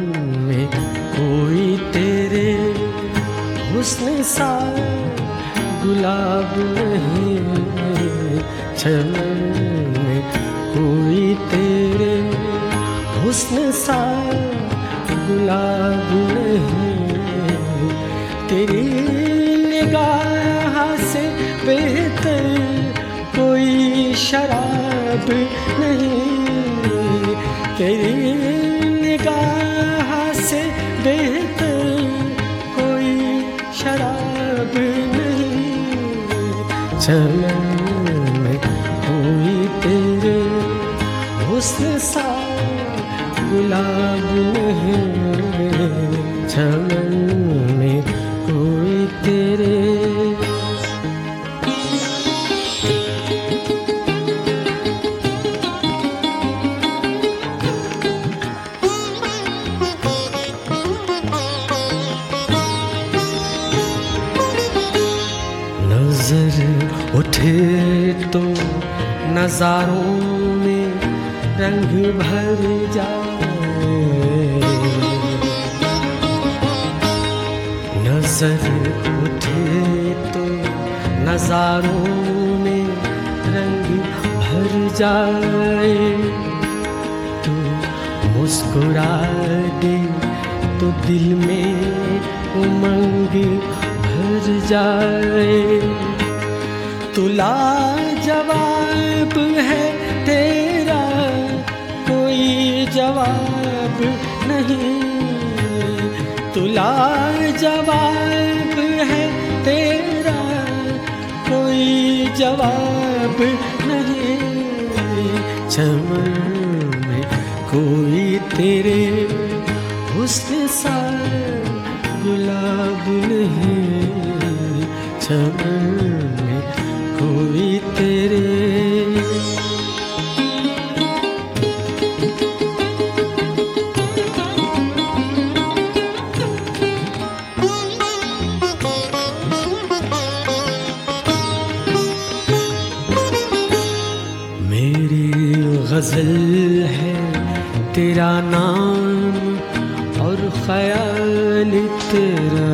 में कोई तेरे हुस्न सा गुलाब नहीं, चमन में कोई तेरे हुस्न सा गुलाब नहीं। तेरी निगाह से बेहतर कोई शराब नहीं, तेरी निगाह से बेहतर कोई शराब नहीं। चमन में कोई तेरे हुस्न सा गुलाब नहीं, चमन में कोई तेरे। नजर उठे तो नजारों में रंग भर जाए, नजर उठे तो नजारों में रंग भर जाए। तू मुस्कुरा दे तो दिल में उमंग भर जाए। तू लाजवाब है तेरा कोई जवाब नहीं, तू लाजवाब है तेरा कोई जवाब नहीं। चमन में कोई तेरे हुस्न सा गुलाब नहीं, चमन में कोई तेरे। मेरी गजल है तेरा नाम और ख्याल तेरा,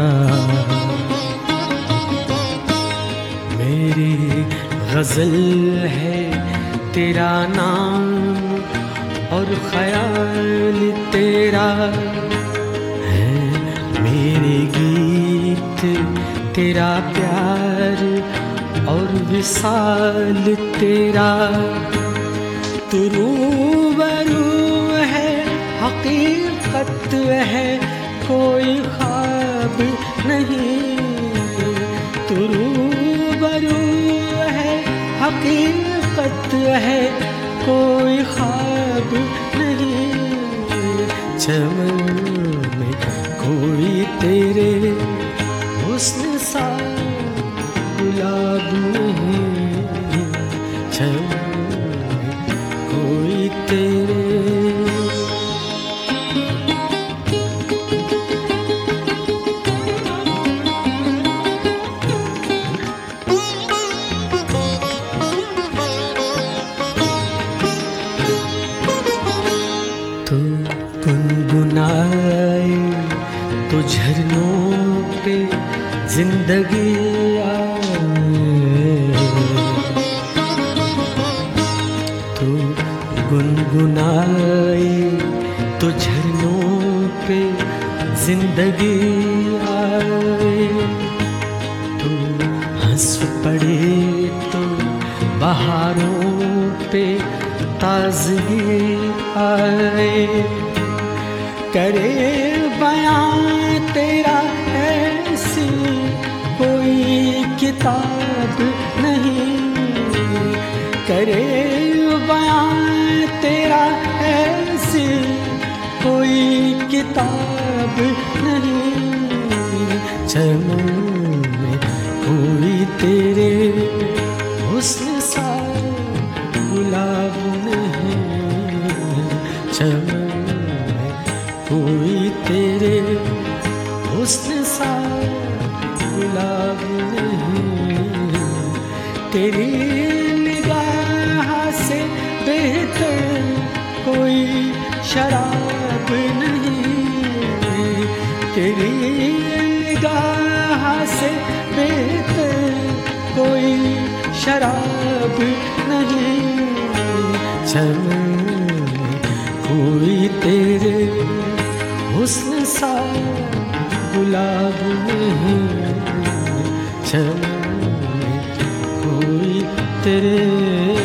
मेरी गजल है तेरा नाम और ख्याल तेरा है। मेरे गीत तेरा प्यार और विसाल तेरा। तू रूबरू है हकीकत है कोई ख्वाब नहीं, तू रूबरू है हकीकत है कोई ख्वाब नहीं। चमन में कोई तेरे हुस्न सा गुलाब नहीं, चमन में कोई तेरे। तो गुनगुनाए तो झरनों पे जिंदगी आए, तो गुनगुनाए तो झरनों पे जिंदगी आए। तो हंस पड़े तो बहारों पे ताज़गी आए। करे बयां तेरा ऐसी कोई किताब नहीं, करे बयां तेरा ऐसी कोई किताब नहीं। चमन में कोई तेरे हुस्न सा गुलाब नहीं, चमन में कोई तेरे हुस्न सा गुलाब नहीं। तेरी निगाह से बेहतर कोई शराब नहीं। तेरी निगाह से बेहतर कोई शराब नहीं, चमन कोई तेरे हुस्न सा गुलाब नहीं, चमन कोई तेरे